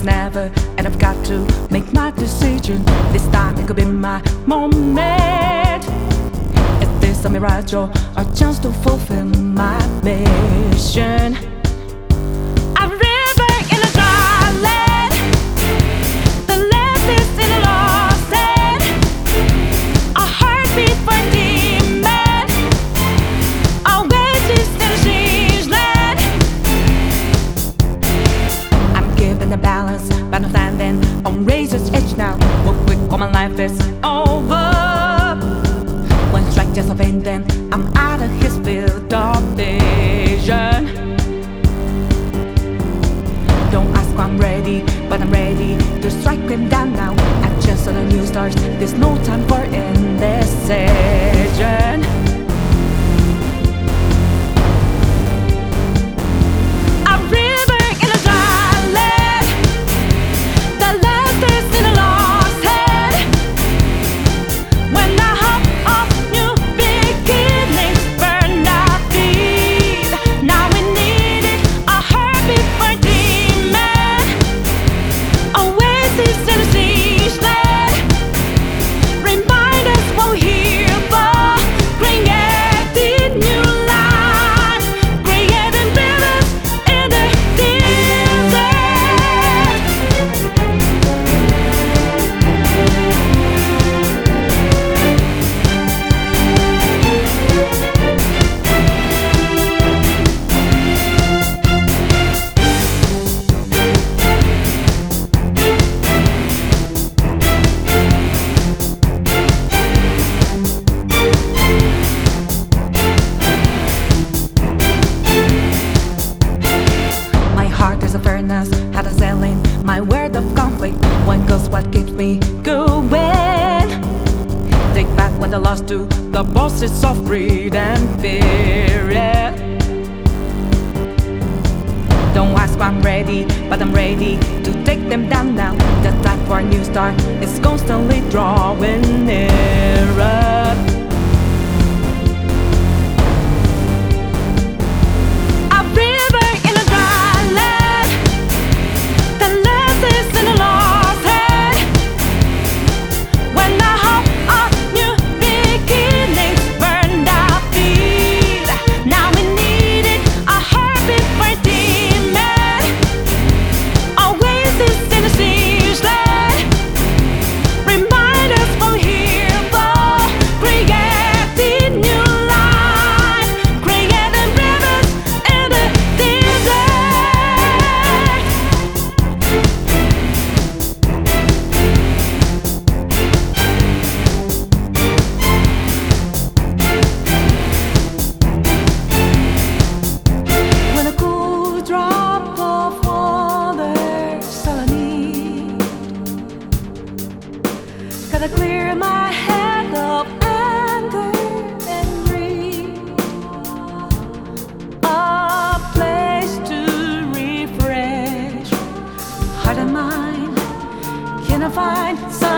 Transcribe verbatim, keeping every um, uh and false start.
never, and I've got to make my decision. This time it could be my moment. Is this a mirage or a chance to fulfill my mission? A river in a dry land, the left is in a lost end, a heartbeat for a demon, a oasis in a strange land. I'm given the balance, but I'm standing on razor's edge now. What quick, all my life is over. One strike just a pain, then I'm out of his field of vision. Don't ask why I'm ready, but I'm ready to strike him down now. I just saw the new stars, there's no time for indecision. A river in a dry land, the last is in a lost head. When I hop off new beginnings, burn our feet. Now we need it, a heartbeat for a demon, oasis in a strange land. Remind us what we're here for, creating new life, creating rivers in the desert. My heart is a furnace, had a sailing, my word of conflict. One goes what keeps me going. Take back what I lost to the bosses of greed and fear. Yeah. Don't ask why I'm ready, but I'm ready to take them down now. The time for a new start is constantly drawing nearer. A river in a dry land, the last is in a lost head. When I hop off new beginnings, burned our feet. Now we need it, a heartbeat for a demon, oasis in a strange land. Remind us what we're here for, creating new life, creating rivers in the desert. When a cool drop of water's all I need, gotta clear my head of anger and greed. A place to refresh heart and mind. Can I find some